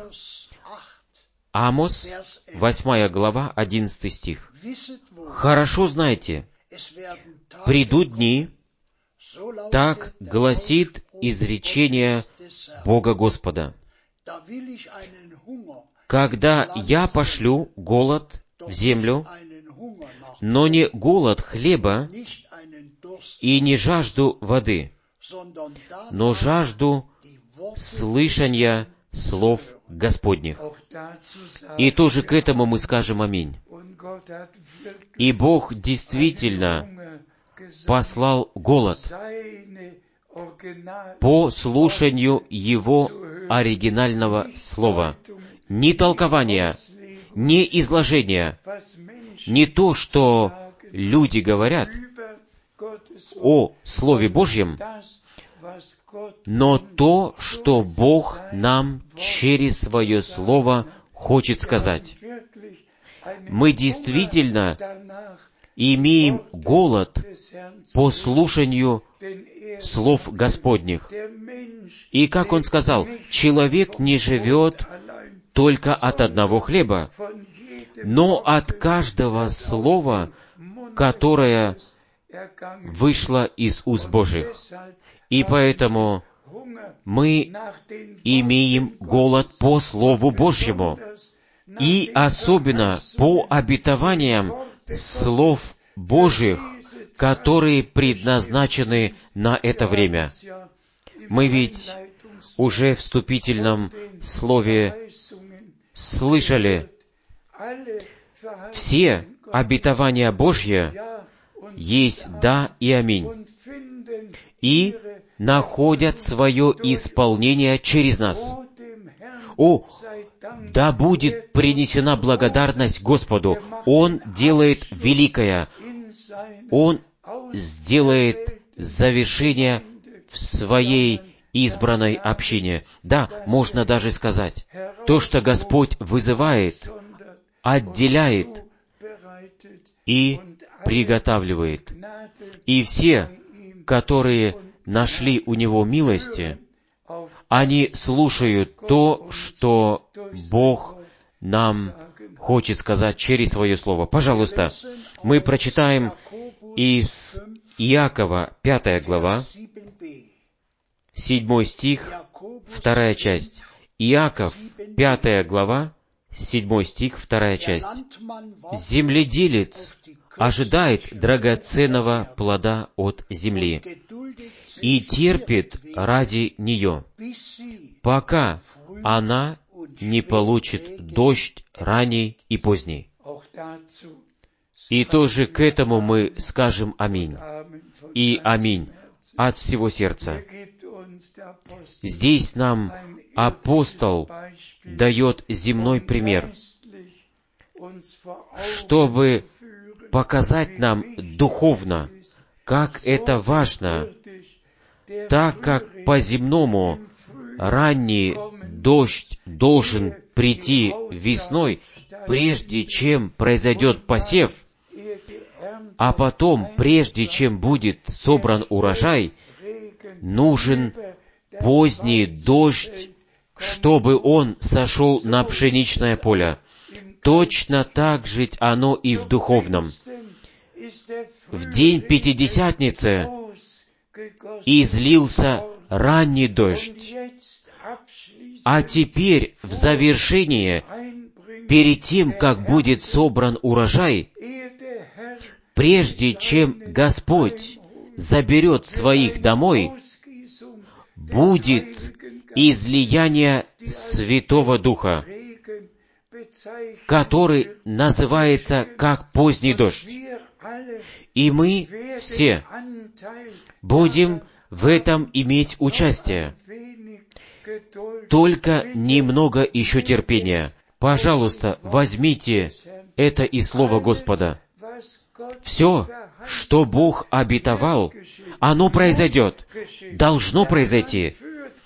Амос, восьмая глава, одиннадцатый стих. «Хорошо знайте, придут дни, так гласит изречение Бога Господа, когда я пошлю голод в землю, но не голод хлеба и не жажду воды, но жажду слышания слов Господних». И тоже к этому мы скажем аминь. И Бог действительно послал голод по слушанию Его оригинального слова. Не толкования, не изложения, не то, что люди говорят о Слове Божьем, но то, что Бог нам через Свое Слово хочет сказать. мы действительно имеем голод по слушанию слов Господних. И как Он сказал, человек не живет только от одного хлеба, но от каждого слова, которое вышло из уст Божьих. И поэтому мы имеем голод по Слову Божьему, и особенно по обетованиям слов Божьих, которые предназначены на это время. Мы ведь уже в вступительном слове слышали, все обетования Божьи есть «да» и «аминь», и находят свое исполнение через нас. О, да будет принесена благодарность Господу! Он делает великое. Он сделает завершение в своей избранной общине. Да, можно даже сказать, то, что Господь вызывает, отделяет и приготавливает. И все, которые нашли у Него милости, они слушают то, что Бог нам хочет сказать через Свое Слово. Пожалуйста, мы прочитаем из Иакова, пятая глава, седьмой стих, вторая часть. Иаков, пятая глава, седьмой стих, вторая часть. «Земледелец ожидает драгоценного плода от земли и терпит ради нее, пока она не получит дождь ранний и поздний». И тоже к этому мы скажем «Аминь» и «Аминь» от всего сердца. Здесь нам апостол дает земной пример, чтобы показать нам духовно, как это важно, так как по-земному ранний дождь должен прийти весной, прежде чем произойдет посев, а потом, прежде чем будет собран урожай, нужен поздний дождь, чтобы он сошел на пшеничное поле. Точно так же оно и в духовном. В день Пятидесятницы излился ранний дождь, а теперь в завершение, перед тем, как будет собран урожай, прежде чем Господь заберет своих домой, будет излияние Святого Духа, который называется как поздний дождь. И мы все будем в этом иметь участие. Только немного еще терпения. Пожалуйста, возьмите это из Слова Господа. Все, что Бог обетовал, оно произойдет, должно произойти.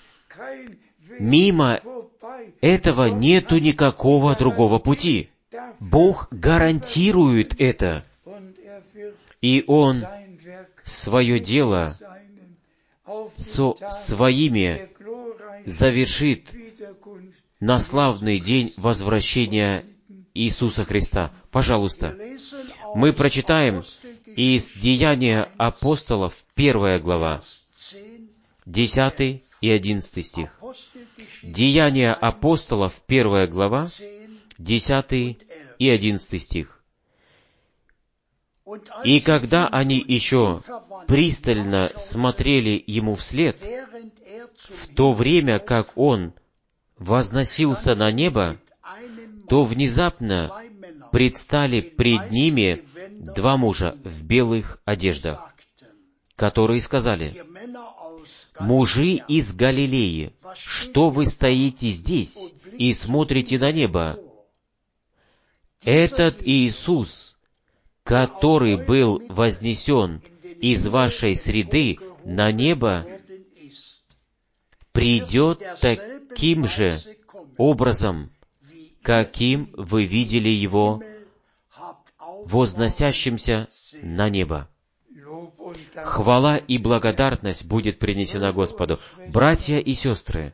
Мимо этого нету никакого другого пути. Бог гарантирует это. И Он свое дело со своими завершит на славный день возвращения Иисуса Христа. Пожалуйста, мы прочитаем из Деяния апостолов, первая глава, десятый и одиннадцатый стих. Деяния апостолов, первая глава, десятый и одиннадцатый стих. «И когда они еще пристально смотрели ему вслед, в то время как он возносился на небо, то внезапно предстали пред ними два мужа в белых одеждах, которые сказали: «Мужи из Галилеи, что вы стоите здесь и смотрите на небо? Этот Иисус, который был вознесен из вашей среды на небо, придет таким же образом, каким вы видели Его возносящимся на небо. Хвала и благодарность будет принесена Господу. Братья и сестры,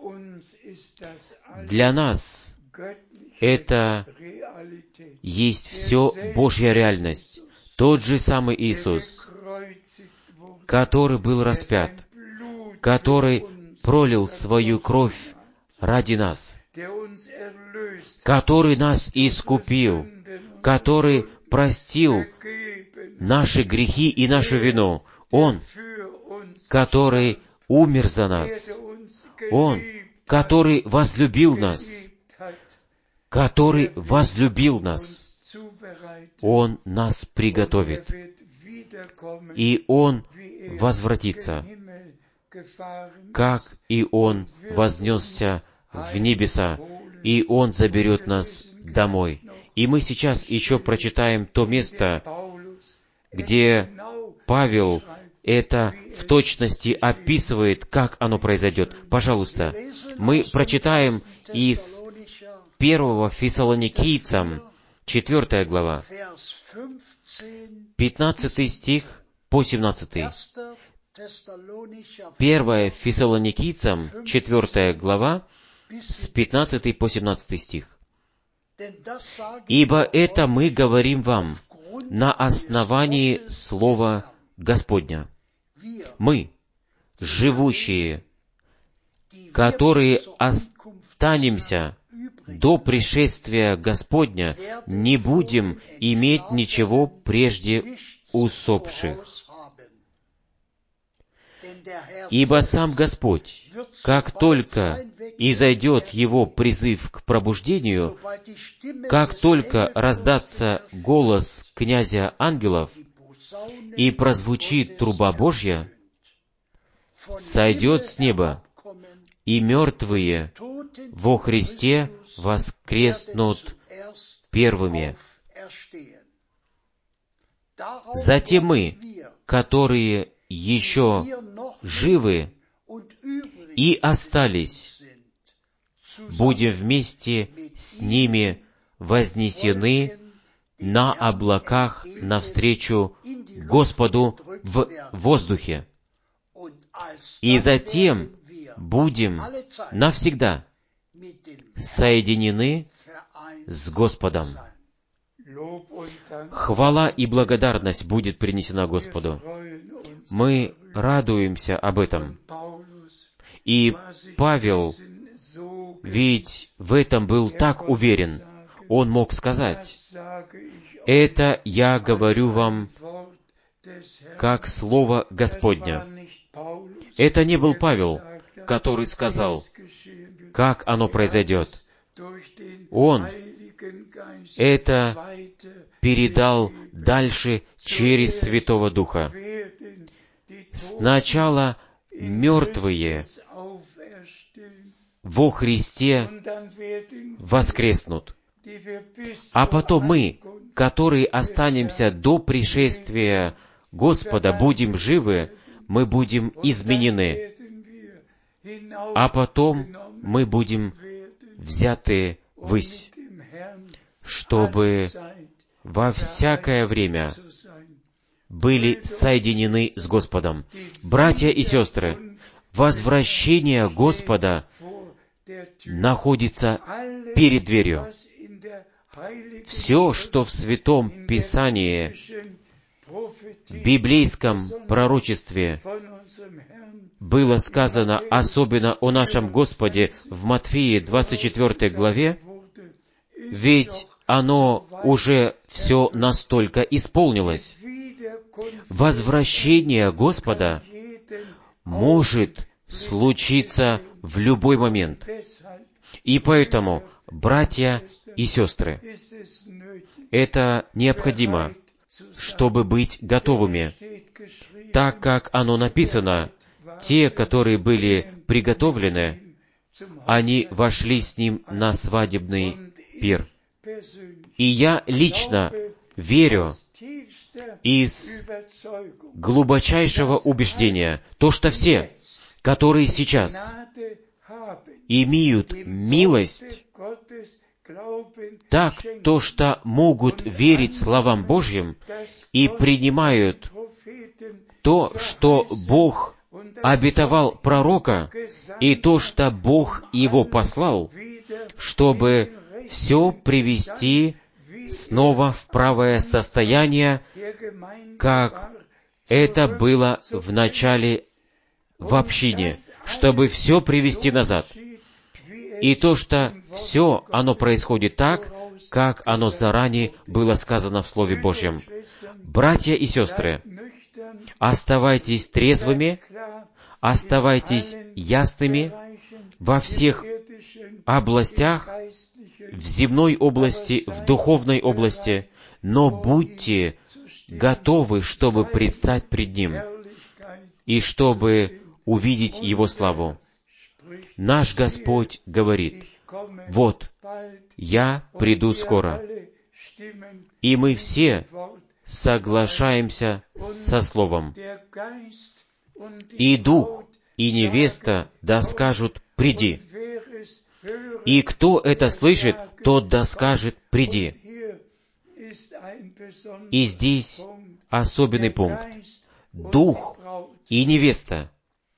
для нас это есть все Божья реальность. Тот же самый Иисус, который был распят, который пролил свою кровь ради нас, который нас искупил, который простил наши грехи и нашу вину. Он, который умер за нас. Он, который возлюбил нас. Который возлюбил нас. Он нас приготовит. И Он возвратится, как и Он вознесся в небеса, и Он заберет нас домой. И мы сейчас еще прочитаем то место, где Павел это в точности описывает, как оно произойдет. Пожалуйста, мы прочитаем из первого Фессалоникийцам, четвертая глава, пятнадцатый стих по семнадцатый. Первая Фессалоникийцам, четвертая глава, с пятнадцатого по семнадцатый стих. «Ибо это мы говорим вам на основании Слова Господня. Мы, живущие, которые останемся до пришествия Господня, не будем иметь ничего прежде усопших. Ибо сам Господь, как только изойдет Его призыв к пробуждению, как только раздастся голос князя ангелов и прозвучит труба Божья, сойдет с неба, и мертвые во Христе воскреснут первыми. Затем мы, которые еще живы и остались, будем вместе с ними вознесены на облаках навстречу Господу в воздухе. И затем будем навсегда соединены с Господом. Хвала и благодарность будет принесена Господу. Мы радуемся об этом. И Павел, ведь в этом был так уверен, он мог сказать: «Это я говорю вам как слово Господня». Это не был Павел, который сказал, как оно произойдет. Он это передал дальше через Святого Духа. Сначала мертвые во Христе воскреснут, а потом мы, которые останемся до пришествия Господа, будем живы, мы будем изменены, а потом мы будем взяты ввысь, чтобы во всякое время были соединены с Господом. Братья и сестры, возвращение Господа находится перед дверью. Все, что в Святом Писании, в библейском пророчестве было сказано, особенно о нашем Господе в Матфея двадцать четвёртой главе, ведь оно уже все настолько исполнилось. Возвращение Господа может случиться в любой момент. И поэтому, братья и сестры, это необходимо, чтобы быть готовыми, так как оно написано: те, которые были приготовлены, они вошли с Ним на свадебный пир. И я лично верю из глубочайшего убеждения, то, что все, которые сейчас имеют милость так то, что могут верить словам Божьим и принимают то, что Бог обетовал пророка, и то, что Бог его послал, чтобы все привести снова в правое состояние, как это было в начале в общине, чтобы все привести назад. И то, что все оно происходит так, как оно заранее было сказано в Слове Божьем. Братья и сестры, оставайтесь трезвыми, оставайтесь ясными во всех областях, в земной области, в духовной области, но будьте готовы, чтобы предстать пред Ним и чтобы увидеть Его славу. Наш Господь говорит: «Вот, я приду скоро». И мы все соглашаемся со Словом. «И Дух, и невеста да скажут: приди». И кто это слышит, тот да скажет: приди. И здесь особенный пункт. Дух и невеста.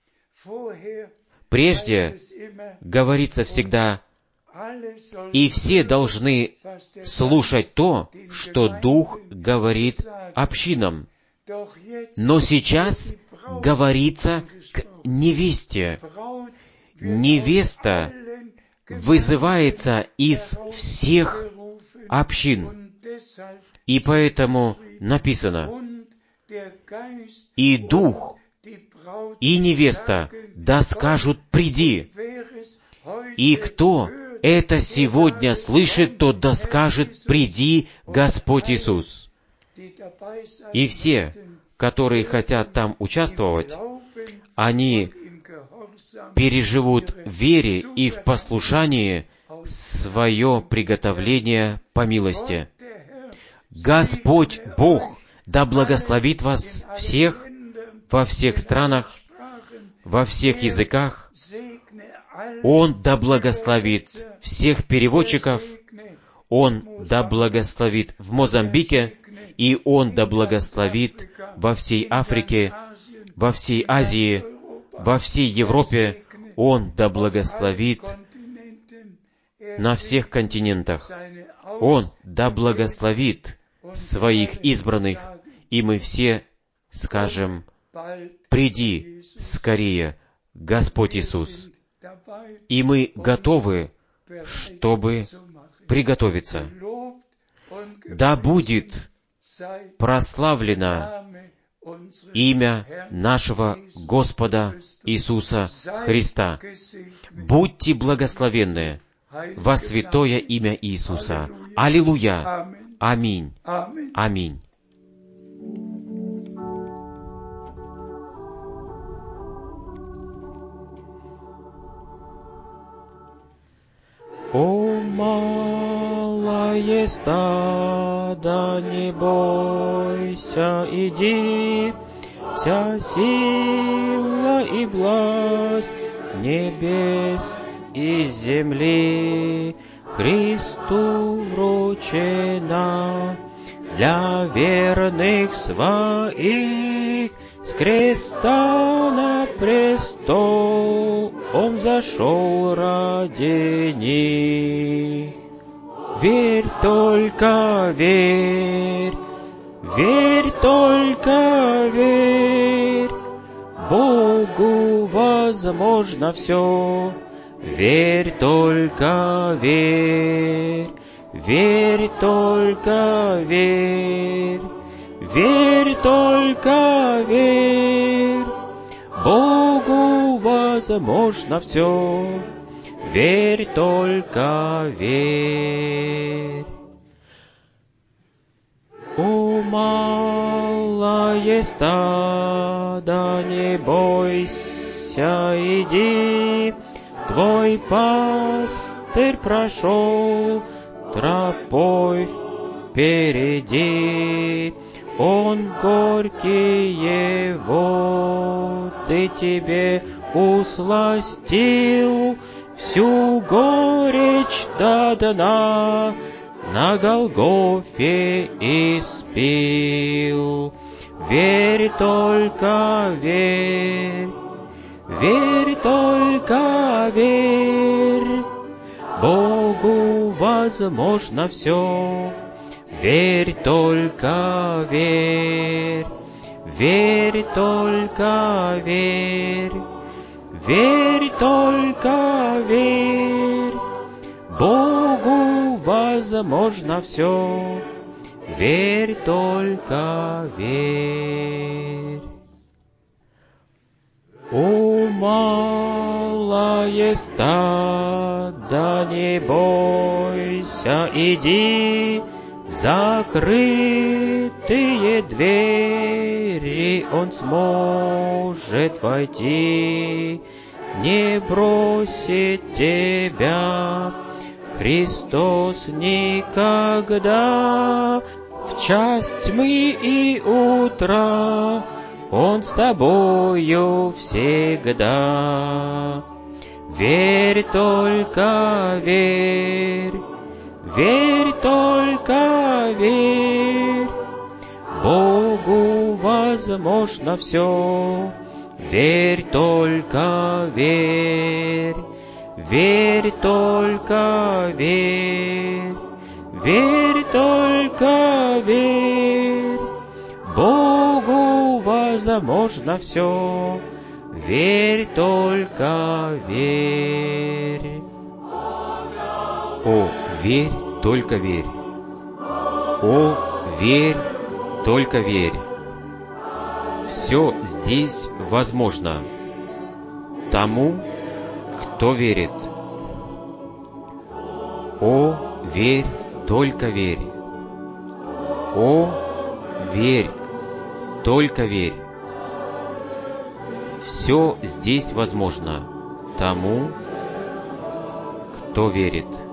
Прежде говорится всегда: и все должны слушать то, что Дух говорит общинам. Но сейчас говорится к невесте. Невеста вызывается из всех общин. И поэтому написано: «И Дух, и невеста да скажут: приди». И кто это сегодня слышит, тот да скажет: приди, Господь Иисус. И все, которые хотят там участвовать, они переживут в вере и в послушании свое приготовление по милости. Господь Бог да благословит вас всех во всех странах, во всех языках. Он да благословит всех переводчиков, Он да благословит в Мозамбике, и Он да благословит во всей Африке, во всей Азии, во всей Европе. Он да благословит на всех континентах. Он да благословит своих избранных, и мы все скажем: приди скорее, Господь Иисус. И мы готовы, чтобы приготовиться. Да будет прославлено имя нашего Господа Иисуса Христа. Будьте благословенны во святое имя Иисуса. Аллилуйя! Аминь! Аминь! О, малое стадо, не бойся, иди, вся сила и власть небес и земли Христу вручена. Для верных своих с креста на престол Он взошел ради них. Верь только, верь, верь только, верь, Богу возможно все. Верь только, верь, верь только, верь, верь только, верь, Богу возможно все. Верь только, верь. О, малое стадо, не бойся, иди, Твой пастырь прошел тропой впереди. Он горькие воды тебе усластил, всю горечь до дна на Голгофе испил. Верь только, верь, верь только, верь, Богу возможно все. Верь только, верь, верь только, верь, верь только, верь, Богу возможно все. Верь только, верь. О, малое стадо, не бойся, иди в закрытые двери, Он сможет войти, не бросит тебя Христос никогда. В час тьмы и утра Он с тобою всегда. Верь только, верь, верь только, верь, Богу возможно все. Верь только, верь, верь только, верь, верь только, верь, Богу возможно все. Верь только, верь. О, верь только, верь. О, верь только, верь. Все здесь возможно тому, кто верит. О, верь только, верь. О, верь только, верь. Все здесь возможно тому, кто верит.